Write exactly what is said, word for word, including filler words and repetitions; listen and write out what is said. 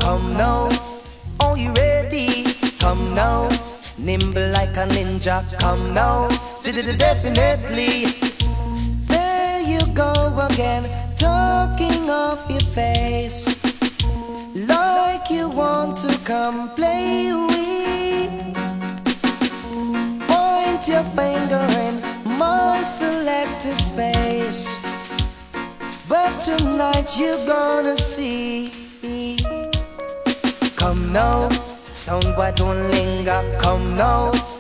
come now. Are you ready? Come now. Nimble like a ninja, come now. Definitely. There you go again, talking off your face, like you want to come play with. Point your finger in my selected space, but tonight you're gonna see. Come now, sound boy don't linger, come now.